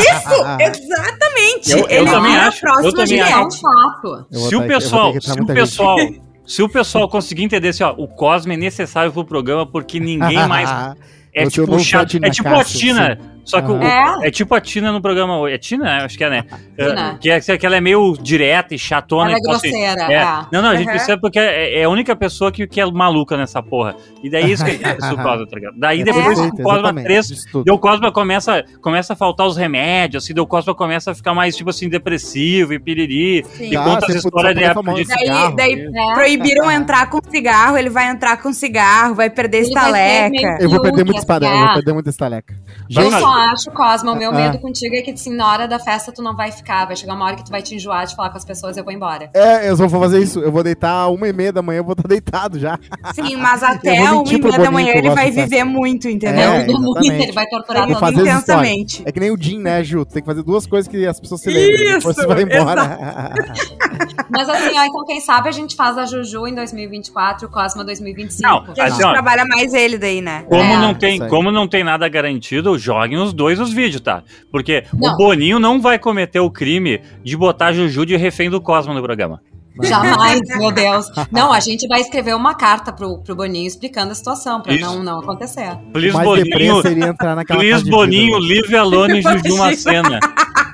Isso! Exatamente! Eu- eu ele também vira acho, a próxima eu também É Juliette. um fato. Eu vou Se o tá aqui- eu vou pessoal, ter que entrar se o muita gente. pessoal, se o pessoal conseguir entender assim, ó, o Cosme é necessário pro programa porque ninguém mais é Eu sou o tipo novo chato, Tina é tipo a Castro, Tina, só que o- É. é tipo a Tina no programa, é Tina, acho que é, né? Tina. É, que, é, que ela é meio direta e chatona. Ela é e tal, assim. grosseira, É. é. Não, não, a gente Uhum. precisa porque é, é a única pessoa que, que é maluca nessa porra. E daí isso que é isso, o Cosma, tá ligado? Daí É depois perfeito, o Cosma exatamente, três, disso tudo. deu o Cosma começa, começa a faltar os remédios, assim, deu o Cosma começa a ficar mais, tipo assim, depressivo e piriri. Sim. E Ah, conta as você histórias de podia época de tomar um Daí, cigarro. daí É. proibiram entrar com cigarro, ele vai entrar com cigarro, vai perder Ele vai ser estaleca. meio- Eu vou perder Fiuk, muito estaleca, eu é. vou perder muito estaleca. Eu Gente, só acho, Cosma, o meu Ah. medo contigo é que, assim, na hora da festa tu não vai ficar. Vai chegar uma hora que tu vai te enjoar de falar com as pessoas e eu vou embora. É, eu só vou fazer isso. Eu vou deitar uma e meia da manhã, eu vou estar deitado já. Sim, mas Eu até vou uma mentir e pro meia da Boninho manhã que eu ele gosto vai de festa. viver muito, entendeu? É, Não, muito, exatamente. ele vai torturar Vai todo fazer mundo. as histórias. intensamente. É que nem o Jim, né, Ju? Tem que fazer duas coisas que as pessoas se lembram. Depois Isso, você vai embora. Mas assim, ó, então quem sabe a gente faz a Juju em dois mil e vinte e quatro, o Cosma dois mil e vinte e cinco. Não, Porque a gente Assim, ó, trabalha mais ele daí, né? Como, É, não tem, isso aí. como não tem nada garantido, joguem os dois os vídeos, tá? Porque Não. o Boninho não vai cometer o crime de botar a Juju de refém do Cosmo no programa. Jamais, meu Deus. Não, a gente vai escrever uma carta pro, pro Boninho explicando a situação, pra Isso. não, não acontecer. O Please, mais Boninho, deprê seria entrar naquela please, fase de Boninho, vida. leave alone Juju Imagina. Macena.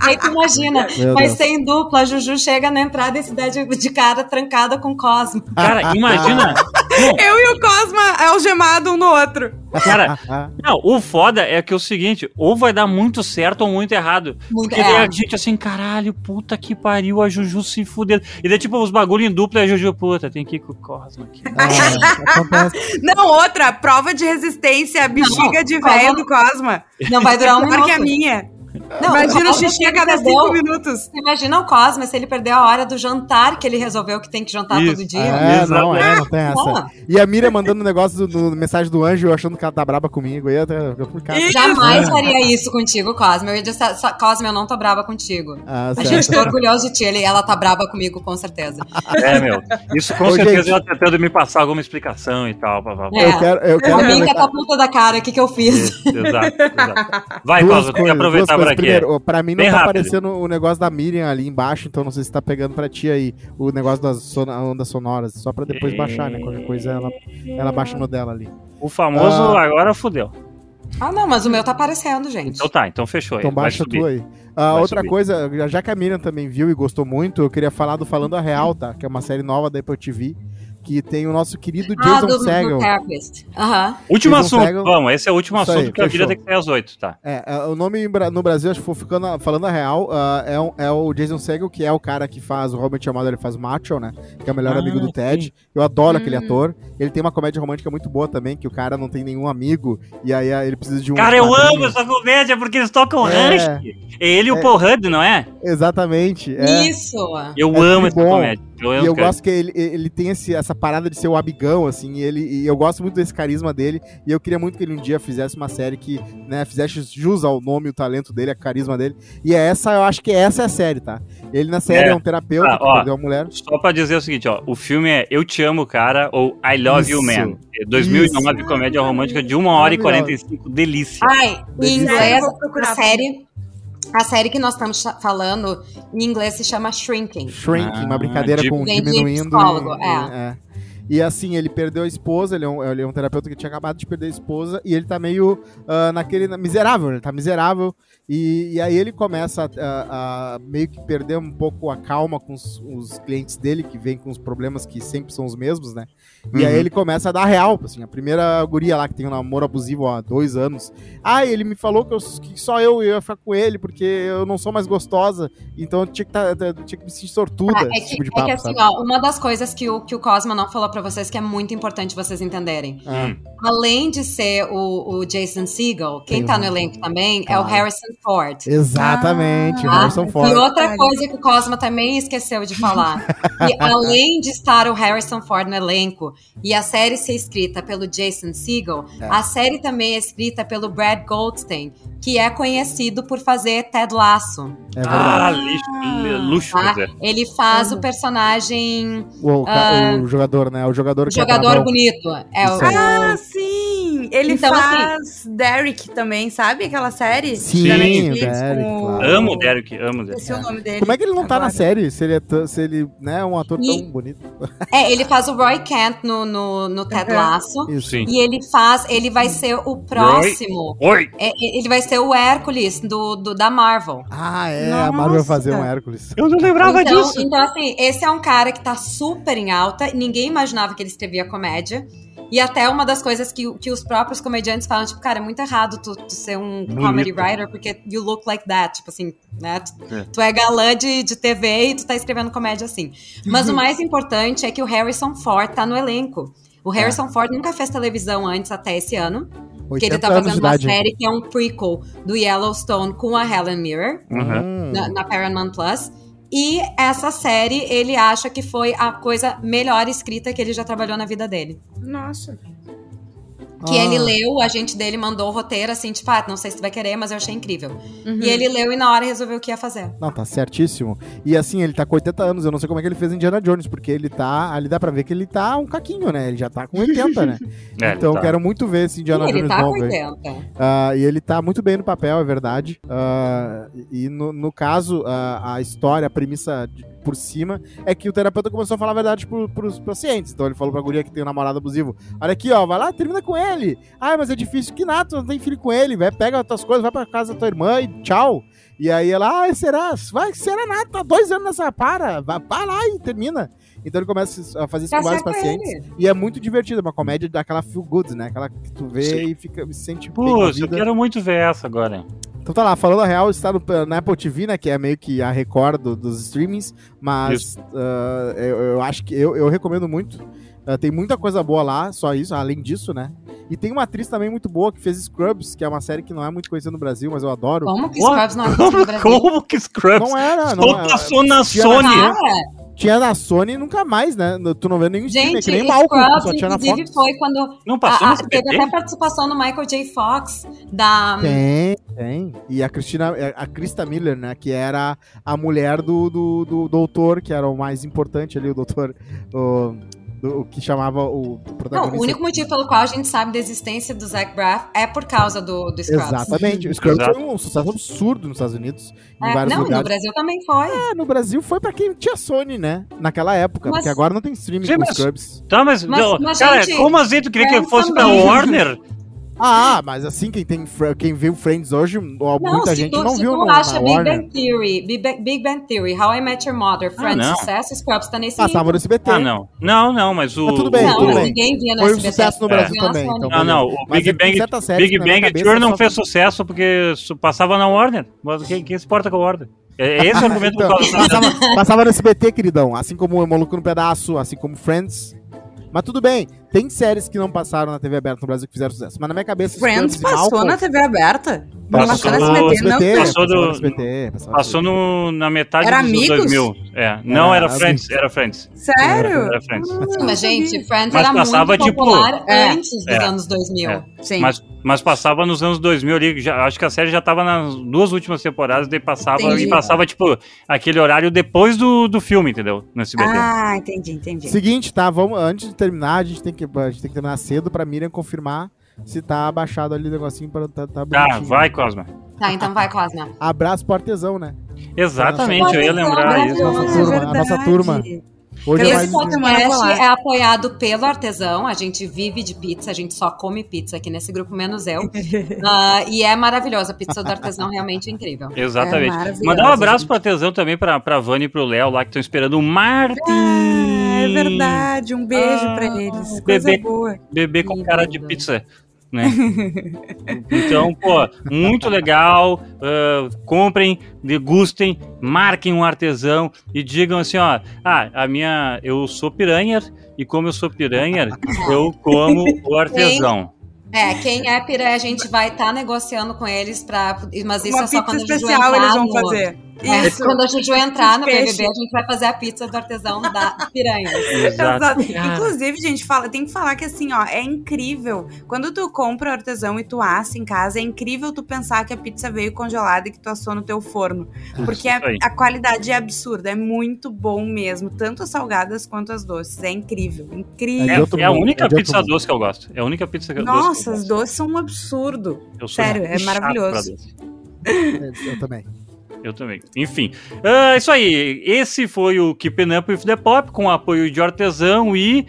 Aí tu imagina, Meu mas Deus. sem dupla, a Juju chega na entrada e se dá de, de cara trancada com Cosmo. Cara, imagina. Não, Eu e o Cosma algemado um no outro. cara, não, o foda é que é o seguinte, ou vai dar muito certo ou muito errado. Muito Porque daí errado. a gente assim, caralho, puta que pariu, a Juju se fudeu. E daí tipo, os bagulho em dupla e a Juju, puta, tem que ir com o Cosmo aqui. É, acontece. Não, outra, prova de resistência, bexiga de Cosma- velho do Cosma. Não vai durar um Pior minuto. que a minha. Não, Imagina o Cosmo, xixi se a ele cada perdeu- cinco minutos. Imagina o Cosmo se ele perdeu a hora do jantar que ele resolveu que tem que jantar Isso. todo dia. É, não, é, não tem essa. Não. E a Miriam mandando um negócio do, do mensagem do anjo, eu achando que ela tá braba comigo. E eu, eu, eu, cara, Ih, Jamais faria isso contigo, Cosmo. Eu ia dizer, só- Cosmo, eu não tô braba contigo. ah, A certo. gente tá orgulhoso de ti. Ele, ela tá braba comigo, com certeza. É, meu. Isso com Ô, certeza gente. ela tentando me passar alguma explicação e tal. Pá, pá, pá. É. Eu quero, eu quero A minha aproveitar tá puta da cara, o que que eu fiz? Isso, exato, exato. Vai, duas Cosmo, tem que coisas, aproveitar duas por coisas. aqui. Primeiro, pra mim não Bem tá rápido. aparecendo o negócio da Miriam ali embaixo, então não sei se tá pegando pra ti aí o negócio das son- ondas sonoras, só pra depois E- baixar, né? Qualquer coisa ela, ela baixa no dela ali. O famoso Ah. agora fudeu. Ah, não, mas o meu tá aparecendo, gente. Então tá, então fechou. Então aí, vai baixa subir. tu aí. Ah, Vai outra subir. coisa, já- já que a Miriam também viu e gostou muito, eu queria falar do Falando a Real, tá? Que é uma série nova da Apple T V, que tem o nosso querido Ah, Jason do, Segel. do Therapist. Aham. Último Jason assunto, Segel. vamos. Esse é o último Isso assunto aí, que a vida fechou. tem que ser às oito, tá? É, é, o nome em Bra- no Brasil, acho que for ficando, falando a real, ah, é, um- é o Jason Segel, que é o cara que faz o Robert Chamado, ele faz Macho, né? Que é o melhor Ah, amigo do sim. Ted. Eu adoro aquele Hum. ator. Ele tem uma comédia romântica muito boa também, que o cara não tem nenhum amigo, e aí ah, ele precisa de um. Cara, eu padrinho. amo essa comédia porque eles tocam É. Rush. É ele e o É. Paul Rudd, não é? Exatamente. É. Isso. Eu É amo muito essa bom. comédia. Eu amo E eu cara. gosto que ele, ele tem esse, essa parada de ser o abigão, assim, e, ele, e eu gosto muito desse carisma dele, e eu queria muito que ele um dia fizesse uma série que, né, fizesse jus ao nome, o talento dele, a carisma dele, e é essa, eu acho que essa é a série, tá? Ele na série é, É. um terapeuta Ah, que ó. perdeu uma mulher. Só pra dizer o seguinte, ó. O filme é Eu Te Amo, Cara, ou I Love You, Isso. Man. É dois mil e nove, Isso. comédia romântica de uma hora e Maravilhosa. quarenta e cinco. Delícia. Ai, em Delícia. inglês, Eu vou procurar. a série, a série que nós estamos cha- falando, em inglês se chama Shrinking. Shrinking, Ah, uma brincadeira de- com Vem de diminuindo. psicólogo, e, é. e- E assim, ele perdeu a esposa, ele é um, ele é um terapeuta que tinha acabado de perder a esposa, e ele tá meio ah, naquele. na- miserável, ele tá miserável. E, e aí ele começa a, a- a meio que perder um pouco a calma com os, os clientes dele, que vem com os problemas que sempre são os mesmos, né? E Uhum. aí ele começa a dar real, assim, a primeira guria lá que tem um namoro abusivo há dois anos. Ah, ele me falou que, eu- que só eu ia ficar com ele, porque eu não sou mais gostosa, então eu tinha que, tá, tá- tinha que me sentir sortuda, Ah, é, esse que, tipo de é papo, que assim, sabe? ó, uma das coisas que o, que o Cosmo não falou pra vocês que é muito importante vocês entenderem. Ah. Hum. Além de ser o, o Jason Segel, quem Tem tá um- no elenco também é o Claro. Harrison Ford. Exatamente, o Ah, Harrison e Ford. outra coisa que o Cosmo também esqueceu de falar. E além de estar o Harrison Ford no elenco e a série ser escrita pelo Jason Segel, É. a série também é escrita pelo Brad Goldstein, que é conhecido por fazer Ted Lasso. É Ah, verdade. lixo, luxo, Tá? quer dizer. Ele faz o personagem O, ca- o jogador, né? O jogador o que é jogador bravão. bonito. É o, Isso aí. Ah, sim! Ele Então, faz Derek também, sabe aquela série? Sim, Da o Netflix, Derek, com o- claro. Amo o Derek, amo o Derek. Esse é o nome dele. Como é que ele não tá agora. na série? Se ele é, tão- se ele, né, é um ator E- tão bonito. é, ele faz o Roy Kent no, no, no Ted Uhum. Lasso. Isso. Sim. E ele faz, ele vai ser o próximo. Oi! É, ele vai ser o Hércules do, do- da Marvel. Ah, é. A Marvel vai Nossa. fazer um Hércules. Eu não lembrava Então, disso. então, assim, esse é um cara que tá super em alta. Ninguém imaginava que ele escrevia comédia. E até uma das coisas que, que os próprios comediantes falam, tipo, cara, é muito errado tu, tu ser um Bonito. comedy writer, porque you look like that. Tipo assim, né? Tu É. tu é galã de, de T V e tu tá escrevendo comédia assim. Mas o mais importante é que o Harrison Ford tá no elenco. O Harrison Ford nunca fez televisão antes, até esse ano. Que ele tá anos de fazendo uma idade. série que é um prequel do Yellowstone com a Helen Mirren, Uhum. Hum. na, na Paramount Plus. E essa série, ele acha que foi a coisa melhor escrita que ele já trabalhou na vida dele. Nossa. Que Ah. ele leu, o agente dele mandou o roteiro assim, tipo, ah, não sei se tu vai querer, mas eu achei incrível. Uhum. E ele leu e na hora resolveu o que ia fazer. Não, tá certíssimo. E assim, ele tá com oitenta anos, eu não sei como é que ele fez Indiana Jones, porque ele tá, ali dá pra ver que ele tá um caquinho, né? Ele já tá com oitenta, né? É, então tá. eu quero muito ver esse Indiana E ele Jones tá com novo aí. oitenta. Ah, e ele tá muito bem no papel, é verdade. Ah, e no, no caso, ah, a história, a premissa de- por cima, é que o terapeuta começou a falar a verdade pro, pros pacientes. Então ele falou pra guria que tem um namorado abusivo, olha aqui, ó, vai lá, termina com ele. Ah, mas é difícil, que nada, tu não tem filho com ele, vai, pega as tuas coisas, vai pra casa da tua irmã e tchau. E aí ela, ah, será? Vai, será nada, tá dois anos nessa, para, vai, vai lá e termina. Então ele começa a fazer isso Tá com vários certo pacientes. ele. E é muito divertido, é uma comédia daquela feel good, né? Aquela que tu vê Sim. e fica, se sente bem com a Putz, eu vida. quero muito ver essa agora. Então tá lá, falando a real, está no, na Apple T V, né? Que é meio que a Record do, dos streamings. Mas uh, eu, eu acho que eu, eu recomendo muito. Uh, tem muita coisa boa lá, só isso, além disso, né? E tem uma atriz também muito boa que fez Scrubs, que é uma série que não é muito conhecida no Brasil, mas eu adoro. Como que What? Scrubs não é conhecido no Brasil? Como que Scrubs? Não era, Só não era. passou na Tinha Sony. Cara, Tinha na Sony e nunca mais, né? Tu não vê nenhum streamer, gente, que nem Malcolm, Scrubs, só tinha na inclusive, Fox. foi quando... Não passou a- no a- S B T? Teve até participação no Michael J. Fox, da... Tem, tem. E a Cristina, a Krista Miller, né? Que era a mulher do, do, do doutor, que era o mais importante ali, o doutor, o, do- o que chamava o Não, protagonista. o único motivo pelo qual a gente sabe da existência do Zach Braff é por causa do, do Scrubs. Exatamente. O Scrubs Exato. foi um sucesso absurdo nos Estados Unidos, em É, vários não, no lugares. Brasil também foi. É, no Brasil foi pra quem tinha Sony, né? Naquela época, Mas- porque agora não tem streaming Sim, com mas- Scrubs. Tá, mas, Mas- não, mas, cara, gente, como assim tu queria que Friends fosse pra também. Warner? Ah, mas assim, quem, tem, Fr- quem viu Friends hoje, ó, Não, muita se gente tu, não se viu tu no, acha na Big Warner. Bang Theory, Big Bang, Big Bang Theory, How I Met Your Mother, Friends, não. Sucesso, Scrubs tá nesse Passava no nível. S B T. Ah, não. Não, não, mas o... Mas tudo bem, Não, tudo mas bem. ninguém via no Foi um S B T. sucesso no Só Brasil via na também, Sony. então. Não, não, o Mas Big é que tem Bang, certas séries Big que na minha Bang cabeça Theory não só- fez sucesso porque su- passava na Warner. Mas quem, quem se importa com a Warner? É esse o argumento Então, do qual passava, passava no S B T, queridão. Assim como o Maluco no Pedaço, assim como Friends. Mas tudo bem, tem séries que não passaram na T V aberta no Brasil que fizeram sucesso. Mas na minha cabeça... Friends Scrubs e passou Malcolm- na T V aberta? Não Passou passou no no S B T, não. SBT, Passou do- no S B T, passou no Passou no, na metade Era dos anos Amigos? dois mil. É. Não, Era era Friends, era Friends. Sério? Era Friends. Ah, Sim, mas, gente, Friends Mas era passava, muito tipo, popular é, antes dos é, anos dois mil. é. Sim. Mas, mas passava nos anos dois mil ali, já, acho que a série já tava nas duas últimas temporadas, daí passava Entendi. e passava, tipo, aquele horário depois do, do filme, entendeu? No S B T. Ah, entendi, entendi. Seguinte, tá? Vamos, antes de terminar, a gente tem que, a gente tem que terminar cedo pra Miriam confirmar se tá abaixado ali o negocinho pra tá, tá Tá, bonitinho. vai, Cosma. Tá, então vai, Cosma. Abraço pro artesão, né? Exatamente, eu ia lembrar Olha isso. só, Nossa Ah, turma, verdade. a nossa turma. Hoje é Esse mais... podcast Vamos lá. é apoiado pelo artesão, a gente vive de pizza, a gente só come pizza aqui nesse grupo, menos eu. Ah, e é maravilhosa, a pizza do artesão realmente é incrível. Exatamente. É maravilhoso, Mandar um abraço gente. pro artesão também, pra, pra Vani e pro Léo lá, que estão esperando o Martin. Ah, é verdade. Um beijo Ah, pra eles. Coisa bebê. boa. Bebê com cara de Lindo. pizza, né? Então, pô, muito legal. ah, comprem, degustem, marquem um artesão e digam assim, ó, ah, a minha, eu sou piranha e como eu sou piranha, eu como o artesão. É, quem é pira, a gente vai estar negociando com eles pra. Mas isso Uma é só pizza quando a Juju especial entrar eles vão no- fazer. É, Isso. quando a Juju entrar no Peixe. B B B, a gente vai fazer a pizza do artesão da piranha. Exato. Exato. Inclusive, gente, fala, tem que falar que assim, ó, é incrível. Quando tu compra o artesão e tu assa em casa, é incrível tu pensar que a pizza veio congelada e que tu assou no teu forno. Porque a, Isso aí. a qualidade é absurda, é muito bom mesmo. Tanto as salgadas quanto as doces. É incrível, É incrível. de outro É, é a mundo, única é de outro pizza mundo. doce que eu gosto. É a única pizza doce que eu Nossa, gosto. as doces são um absurdo. Eu sou sério, muito é chato maravilhoso. pra doce. É, eu também. Eu também. Enfim, é isso aí. Esse foi o Keeping Up with the Pop, com o apoio de Artesão e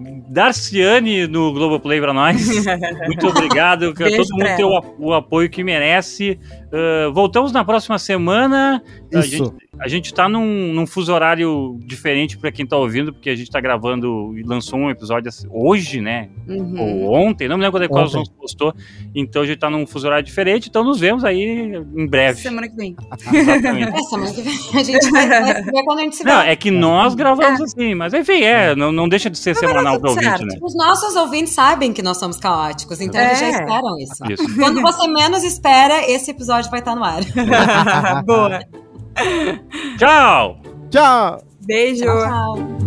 Darciane no Globoplay pra nós. Muito obrigado. Que Beijo todo mundo pra tem o, o apoio que merece. Uh, voltamos na próxima semana. A Isso. gente, a gente tá num, num fuso horário diferente pra quem tá ouvindo, porque a gente tá gravando e lançou um episódio assim, hoje, né? Uhum. Ou ontem, não me lembro quando é que o Ontem. Alonso postou. Então a gente tá num fuso horário diferente, então nos vemos aí em breve. Semana que vem. Exatamente. É, semana que vem a gente vai, vai se ver quando a gente se vê. Não, é que nós gravamos assim, mas enfim, é, não, não deixa de ser semanal pro tudo ouvinte, certo. né? Os nossos ouvintes sabem que nós somos caóticos, então eles já É. esperam isso. Isso. Quando você menos espera, esse episódio vai estar no ar. Boa. Tchau! Tchau! Beijo. Tchau.